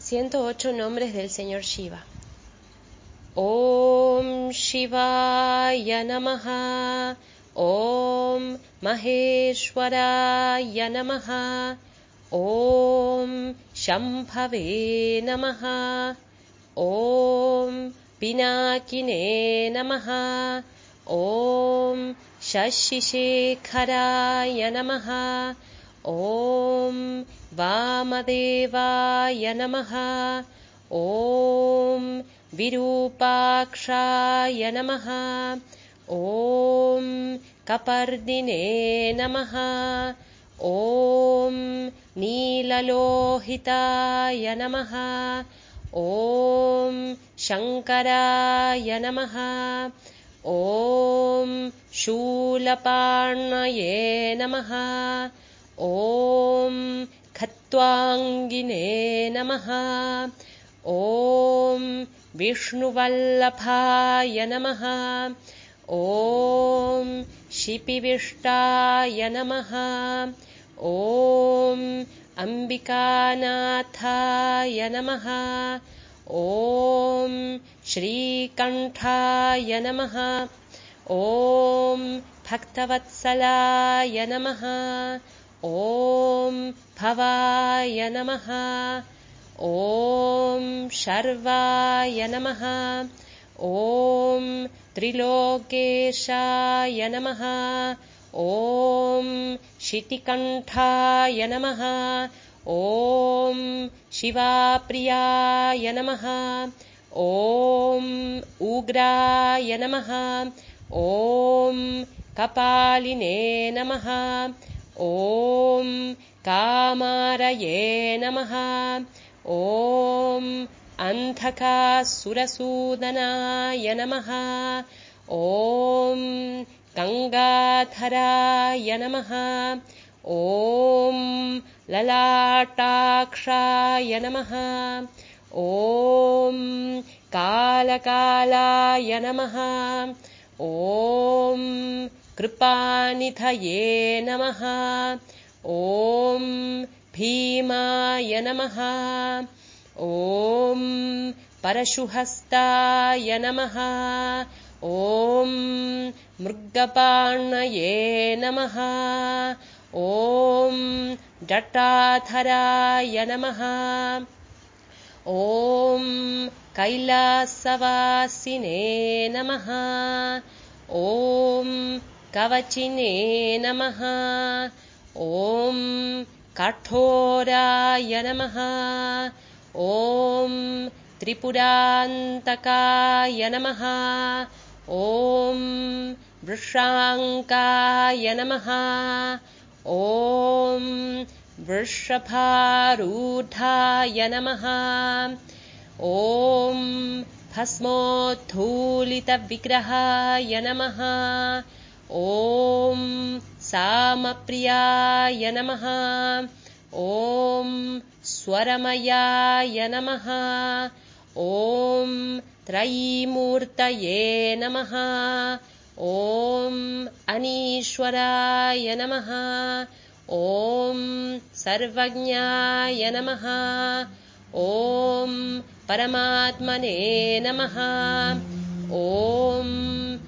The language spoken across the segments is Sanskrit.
108 nombres del Señor Shiva. Om Shivaya Namaha. Om Maheshwaraya Namaha. Om Shambhave Namaha. Om Pinakine Namaha. Om Shashishekharaya Namaha. Om Vamadevaya Namaha. Om Virupakshaya Namaha. Om Kapardine Namaha. Om Nilalohitaya Namaha. Om Shankaraya Namaha. Om Shulaparnaye Namaha. Om Khatwangine Namaha. Om Vishnuvallabhaya Namaha. Om Shipivishtaya Namaha. Om Ambikanathaya Namaha. Om Shrikanthaya Namaha. Om Bhaktavatsalaya Namaha. Om Bhavaya Namaha. Om Sharvaya Namaha. Om Trilokeshaya Namaha. Om Shitikanthaya Namaha. Om Shivapriyaya Namaha. Om Ugraya Namaha. Om Kapaline Namaha. Om Kamaraye Namaha. Om Anthakasurasudanaya Namaha. Om Gangadharaya Namaha. Om Lalatakshaya Namaha. Om Kalakalaya Namaha. Om Kripanithaye Namaha. Om Bhimaya Namaha. Om Parashuhastaya Namaha. Om Mrgaparnaye Namaha. Om Jatatharaya Namaha. Om Kailasavasine Namaha. Om Kavachine Namaha. Om Kathoraya Namaha. Om Tripurantakaya Namaha. Om Vrishankaya Namaha. Om Vrishabharudhaya Namaha. Om Bhasmothulita Vigrahaya Namaha. Om Samapriyaya Namaha. Om Swaramaya Namaha. Om Traimurtaye Namaha. Om Anishwaraya Namaha. Om Sarvajñaya Namaha. Om Paramatmane Namaha. Om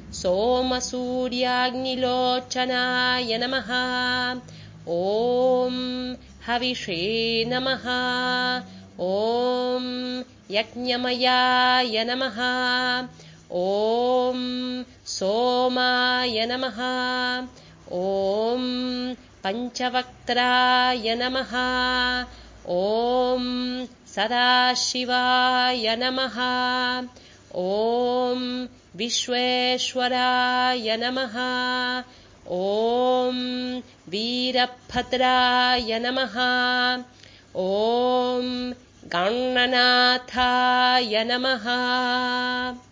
Somasuryagnilochanaya Namaha. Om Havishe Namaha. Om Yajñamayaya Namaha. Om Somaya Namaha. Om Panchavaktraya Namaha. Om Sadashivaya Namaha. Om Vishweshwaraya Namaha. Om Virabhadraya Namaha. Om Gananathaya Namaha.